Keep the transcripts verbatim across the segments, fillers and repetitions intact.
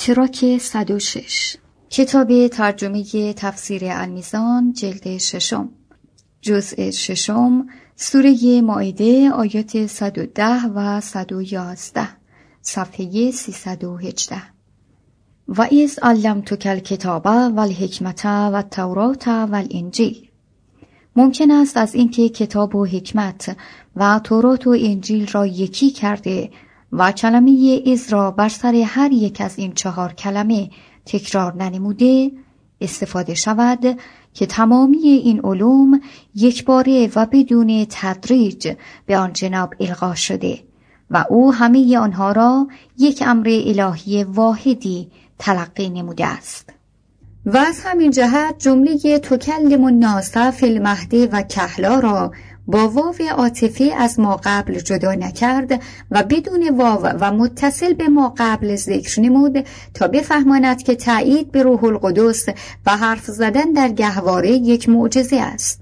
تراک صد و شش، کتاب ترجمه تفسیر المیزان، جلد ششم، جزء ششم، سوره مائده، آیات صد و ده و صد و یازده، صفحه سیصد و هجده. و اذ علمتک الکتاب و الحکمت و التوراة و الانجیل. ممکن است از اینکه کتاب و حکمت و تورات و انجیل را یکی کرده و کلمه اذ را بر سر هر یک از این چهار کلمه تکرار ننموده استفاده شود که تمامی این علوم یکباره و بدون تدریج به آن جناب القا شده و او همه آنها را یک امر الهی واحدی تلقی نموده است. و از همین جهت جمله تکلم الناس فی المهد و کهلا را با واو عاطفه از ما قبل جدا نکرد و بدون واو و متصل به ما قبل ذکر نمود تا بفهماند که تأیید به روح القدس و حرف زدن در گهواره یک معجزه است.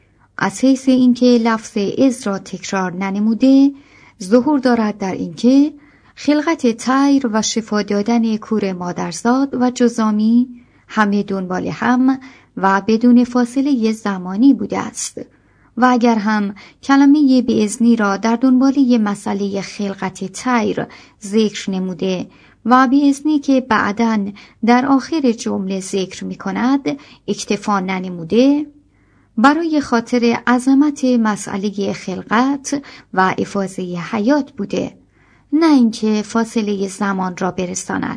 از حیث اینکه لفظ اذ را تکرار ننموده ظهور دارد در اینکه خلقت طیر و شفا دادن کور مادرزاد و جزامی همه دنبال هم و بدون فاصله زمانی بوده است و اگر هم کلمه باذنی را در دنباله مسئله خلقت طیر ذکر نموده و باذنی که بعداً در آخر جمله ذکر می کند اکتفا ننموده، برای خاطر عظمت مسئله خلقت و افاضه حیات بوده، نه اینکه فاصله زمان را برساند.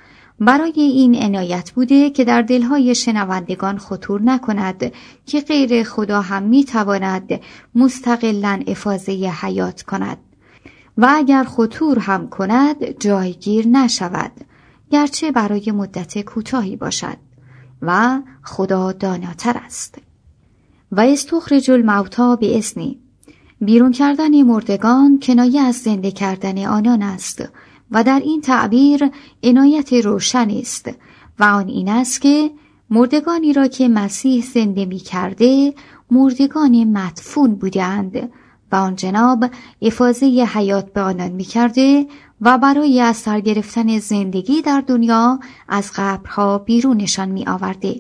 برای این عنایت بوده که در دلهای شنوندگان خطور نکند که غیر خدا هم می تواند مستقلاً افاضه حیات کند و اگر خطور هم کند جایگیر نشود، گرچه برای مدت کوتاهی باشد و خدا داناتر است. و استخرج الموتی باذنی، بیرون کردن مردگان کنایه از زنده کردن آنان است و در این تعبیر عنایت روشن است و آن این است که مردگانی را که مسیح زنده می کرده مردگان مدفون بودند و آن جناب افاضه حیات به آنان می کرده و برای از سر گرفتن زندگی در دنیا از قبرها بیرونشان می آورده.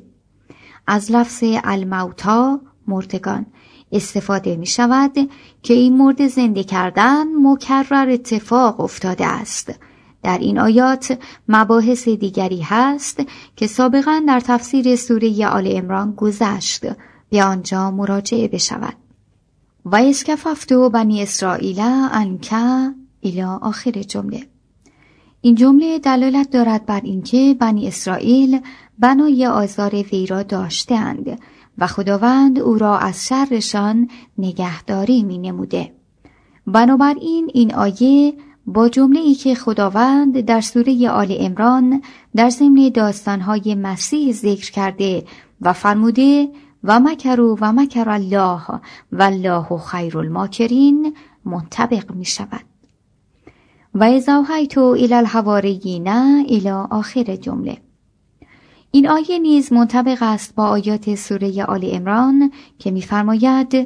از لفظ الموتی مردگان استفاده می شود که این مورد زنده کردن مکرر اتفاق افتاده است. در این آیات مباحث دیگری هست که سابقا در تفسیر سوره آل عمران گذشت، به آنجا مراجعه بشود. و اسکففت بنی اسرائیل عنک الی آخر جمله. این جمله دلالت دارد بر اینکه بنی اسرائیل بنای آزار وی را داشتند و خداوند او را از شرشان نگهداری می نموده. بنابراین این آیه با جمله ای که خداوند در سوره آل عمران در ضمن داستانهای مسیح ذکر کرده و فرموده و مکروا و مکر الله والله خیر الماکرین منطبق می شود. و اذ اوحیت الی الحواریین الی آخر جمله. این آیه نیز منطبق است با آیات سوره آل عمران که می‌فرماید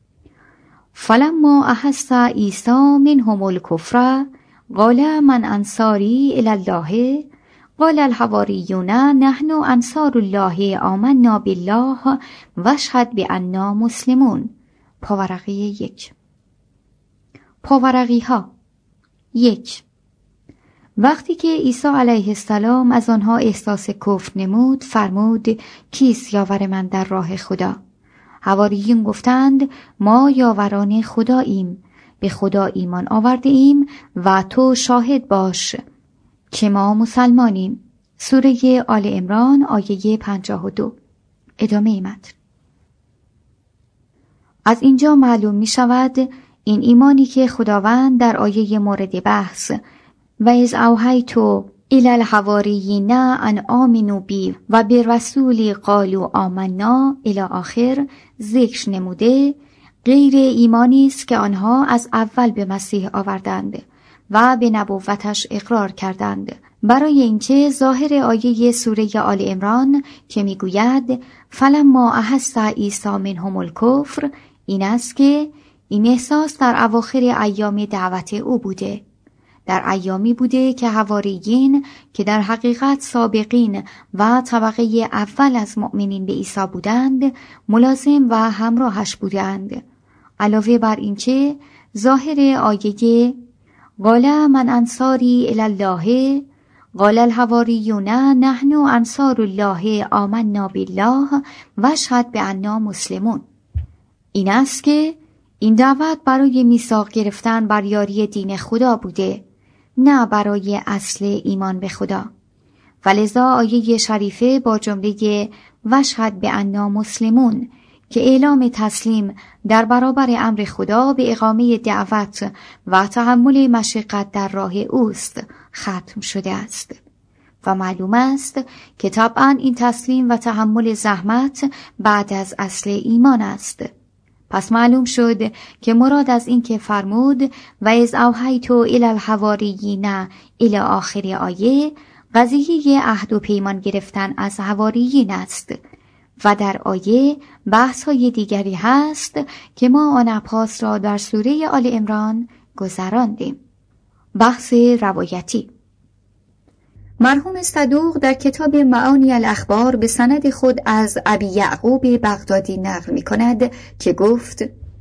فلما احس عیسی منهم الکفر قال من انصاری الی الله قال الحواریون نحن انصار الله آمنا بالله واشهد بأننا مسلمون. پاورقی یک. پاورقی ها یک. وقتی که عیسی علیه السلام از آنها احساس کفر نمود فرمود کیست یاور من در راه خدا؟ حواریون گفتند ما یاوران خداییم، به خدا ایمان آورده ایم و تو شاهد باش که ما مسلمانیم. سوره آل عمران آیه پنجاه و دو. ادامه متن. از اینجا معلوم می شود این ایمانی که خداوند در آیه مورد بحث و اذ اوحیت الی الحواریین ان آمنوا بی و بالرسول قالوا آمنا الی آخر ذکر نموده غیر ایمانی است که آنها از اول به مسیح آوردند و به نبوتش اقرار کردند، برای اینکه ظاهر آیه سوره آل عمران که میگوید فلما احس عیسی منهم الکفر این است که این احساس در اواخر ایام دعوت او بوده، در ایامی بوده که حواریین که در حقیقت سابقین و طبقه اول از مؤمنین به عیسی بودند ملازم و همراهش بودند. علاوه بر اینکه ظاهر آیه قال من انصاری الی الله قال الحواریون نحن انصار الله آمنا بالله واشهد بأننا مسلمون این است که این دعوت برای میثاق گرفتن بر یاری دین خدا بوده، نه برای اصل ایمان به خدا. ولذا آیه شریفه با جمله واشهد بأننا مسلمون که اعلام تسلیم در برابر امر خدا به اقامه دعوت و تحمل مشقت در راه اوست ختم شده است و معلوم است که طبعا این تسلیم و تحمل زحمت بعد از اصل ایمان است. پس معلوم شد که مراد از این که فرمود و اذ اوحیت الی الحواریین الی آخر آیه قضیه عهد و پیمان گرفتن از حواریین است و در آیه بحث های دیگری هست که ما آن ابحاث را در سوره آل عمران گذراندیم. بحث روایتی. مرحوم صدوق در کتاب معانی الاخبار به سند خود از ابی یعقوب بغدادی نقل می کند که گفت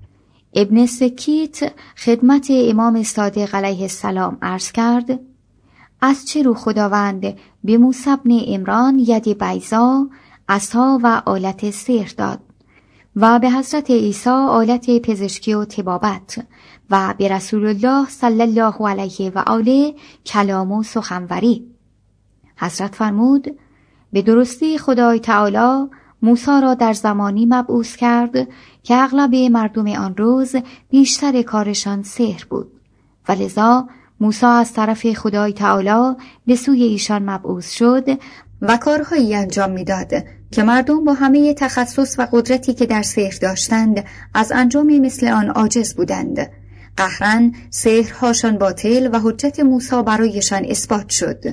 ابن سکیت خدمت امام صادق علیه السلام عرض کرد از چه رو خداوند به موسی بن عمران ید بیضا عصا و آلت سحر داد و به حضرت عیسی آلت پزشکی و طبابت و به رسول الله صلی الله علیه و آله کلام و سخنوری. حضرت فرمود به درستی خدای تعالی موسی را در زمانی مبعوث کرد که اغلب مردم آن روز بیشتر کارشان سحر بود و لذا موسی از طرف خدای تعالی به سوی ایشان مبعوث شد و کارهایی انجام میداد که مردم با همه تخصص و قدرتی که در سحر داشتند از انجام مثل آن عاجز بودند. قهراً سحرهاشان باطل و حجت موسی برایشان اثبات شد.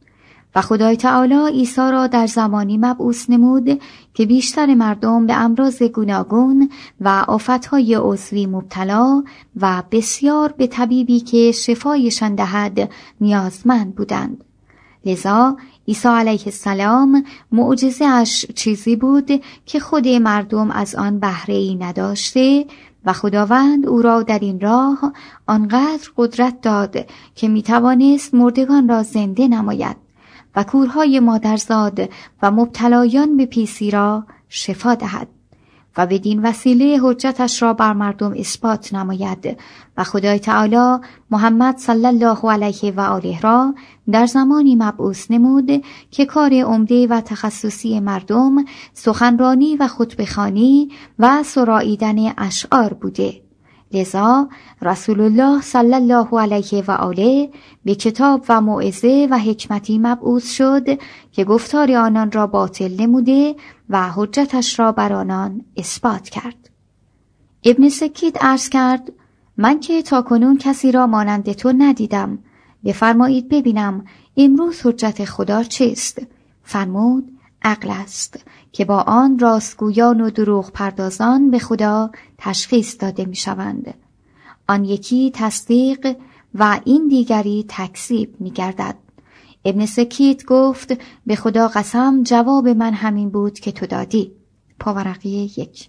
و خدای تعالی عیسی را در زمانی مبعوث نمود که بیشتر مردم به امراض گوناگون و آفتهای عضوی مبتلا و بسیار به طبیبی که شفایشان دهد نیازمند بودند. لذا عیسی علیه السلام معجزه اش چیزی بود که خود مردم از آن بهره‌ای نداشته و خداوند او را در این راه آنقدر قدرت داد که میتوانست مردگان را زنده نماید و کورهای مادرزاد و مبتلایان به پیسی را شفا دهد و بدین وسیله حجتش را بر مردم اثبات نماید و خدای تعالی محمد صلی الله علیه و آله را در زمانی مبعوث نمود که کار عمده و تخصصی مردم سخنرانی و خطبه‌خوانی و سراییدن اشعار بوده. لذا رسول الله صلی الله علیه و آله به کتاب و موعظه و حکمتی مبعوث شد که گفتار آنان را باطل نموده و حجتش را بر آنان اثبات کرد. ابن سکیت عرض کرد من که تاکنون کسی را مانند تو ندیدم، بفرمایید ببینم امروز حجت خدا چیست؟ فرمود عقل است که با آن راستگویان و دروغ پردازان به خدا تشخیص داده می شوند. آن یکی تصدیق و این دیگری تکذیب می گردد. ابن سکیت گفت به خدا قسم جواب من همین بود که تو دادی. پاورقی یک.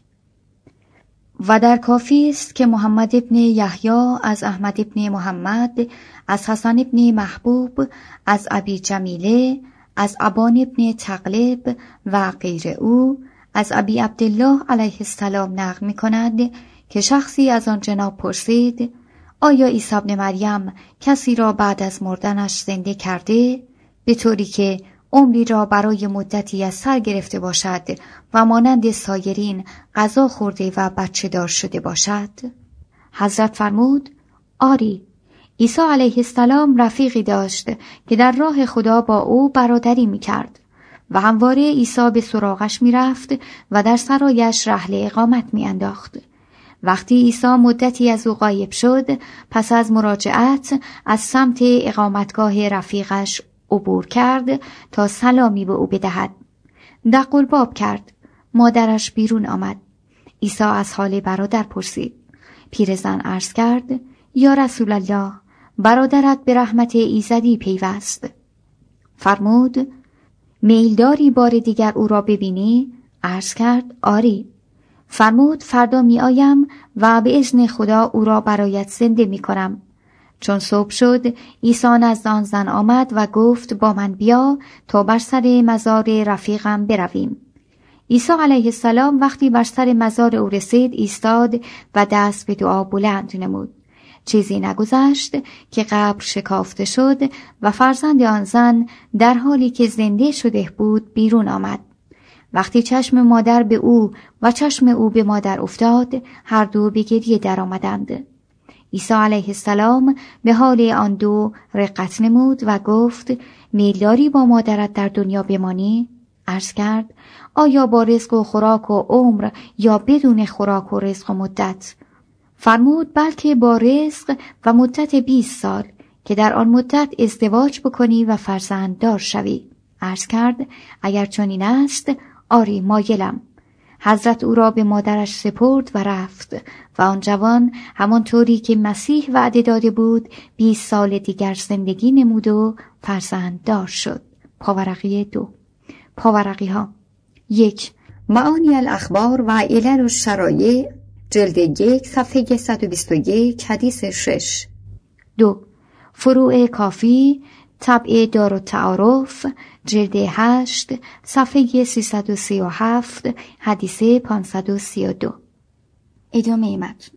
و در کافی است که محمد ابن یحیی از احمد ابن محمد، از حسن ابن محبوب، از ابی جمیله، از ابان ابن تغلب و غیر او از ابی عبدالله علیه السلام نقل می کند که شخصی از آن جناب پرسید آیا عیسی ابن مریم کسی را بعد از مردنش زنده کرده به طوری که عمری را برای مدتی از سر گرفته باشد و مانند سایرین غذا خورده و بچه دار شده باشد؟ حضرت فرمود آری، عیسی علیه السلام رفیقی داشت که در راه خدا با او برادری می کرد و همواره عیسی به سراغش می رفت و در سرایش رحل اقامت می انداخت. وقتی عیسی مدتی از او غایب شد، پس از مراجعت از سمت اقامتگاه رفیقش عبور کرد تا سلامی به او بدهد. دق الباب کرد. مادرش بیرون آمد. عیسی از حال برادر پرسید. پیرزن عرض کرد یا رسول الله، برادرت به رحمت ایزدی پیوست. فرمود میل داری بار دیگر او را ببینی؟ عرض کرد آری. فرمود فردا می آیم و به اذن خدا او را برایت زنده می کنم. چون صبح شد عیسی نزد آن زن آمد و گفت با من بیا تا بر سر مزار رفیقم برویم. عیسی علیه السلام وقتی بر سر مزار او رسید ایستاد و دست به دعا بلند نمود. چیزی نگذشت که قبر شکافته شد و فرزند آن زن در حالی که زنده شده بود بیرون آمد. وقتی چشم مادر به او و چشم او به مادر افتاد هر دو به گریه در آمدند. عیسی علیه السلام به حال آن دو رقت نمود و گفت میل داری با مادرت در دنیا بمانی؟ عرض کرد آیا با رزق و خوراک و عمر یا بدون خوراک و رزق و مدت؟ فرمود بلکه با رزق و مدت بیست سال که در آن مدت ازدواج بکنی و فرزند دار شوی. عرض کرد اگر چنین است آری مایلم. حضرت او را به مادرش سپرد و رفت و آن جوان همانطوری که مسیح وعده داده بود بیست سال دیگر زندگی نمود و فرزند دار شد. پاورقی دو. پاورقی ها یک. معانی الاخبار و علل الشرایع جلد یک صفحه صد و بیست و یک حدیث شش. دو. فروع کافی طبع دارالتعارف جلد هشت صفحه سیصد و سی و هفت حدیث پانصد و سی و دو. ادامه متن.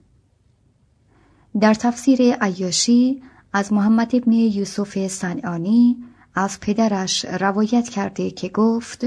در تفسیر عیاشی از محمد ابن یوسف صنعانی از پدرش روایت کرده که گفت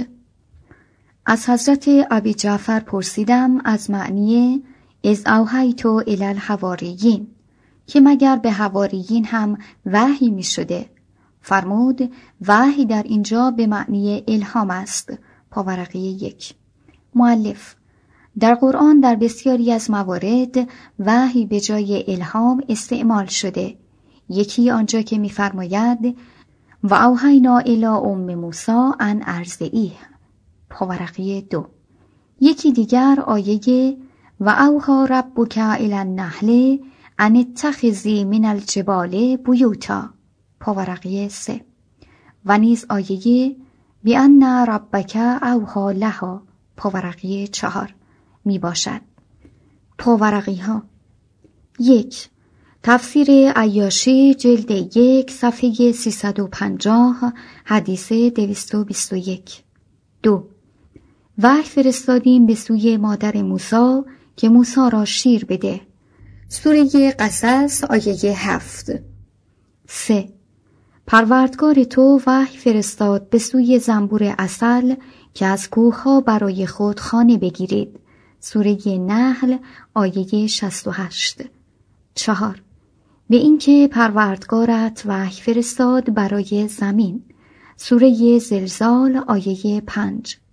از حضرت ابی جعفر پرسیدم از معنی از اوحیت الی الحواریین که مگر به حواریین هم وحی می شده. فرمود وحی در اینجا به معنی الهام است. پاورقی یک. مؤلف در قرآن در بسیاری از موارد وحی به جای الهام استعمال شده. یکی آنجا که می فرماید و اوحینا الی ام موسی ان ارضعیه. پاورقی دو. یکی دیگر آیه و اوحی ربک الی النحل ان اتخذی من الجبال بیوتا. پاورقی سه. و نیز آیه بأن ربک اوحی لها. پاورقی چهار می باشد. پاورقی ها یک. تفسیر عیاشی جلد یک صفحه سیصد و پنجاه حدیث دویست و بیست و یک. دو. وحی فرستادیم به سوی مادر موسی که موسی را شیر بده. سوره قصص آیه هفت. سه. پروردگار تو وحی فرستاد به سوی زنبور عسل که از کوه‌ها برای خود خانه بگیرید. سوره نحل آیه شصت و هشت. چهار. به اینکه پروردگارت وحی فرستاد برای زمین. سوره زلزال آیه پنج.